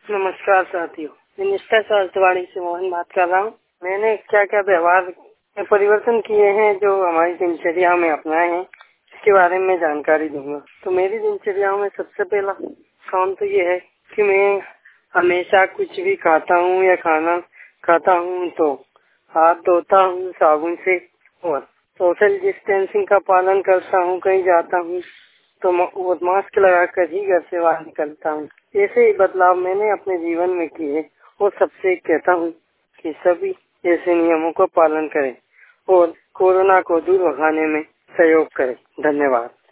नमस्कार साथियों, मैं निष्ठा स्वास्थ्यवाणी से मोहन बात कर रहा हूँ। मैंने क्या क्या व्यवहार में परिवर्तन किए हैं जो हमारी दिनचर्या में अपनाए हैं, इसके बारे में जानकारी दूंगा। तो मेरी दिनचर्या में सबसे पहला काम तो ये है कि मैं हमेशा कुछ भी खाता हूँ या खाना खाता हूँ तो हाथ धोता हूँ साबुन से और सोशल डिस्टेंसिंग का पालन करता हूँ। कहीं जाता हूँ तो मास्क लगाकर ही घर से बाहर निकलता हूँ। ऐसे ही बदलाव मैंने अपने जीवन में किए और सबसे कहता हूँ कि सभी ऐसे नियमों का पालन करें और कोरोना को दूर भगाने में सहयोग करें। धन्यवाद।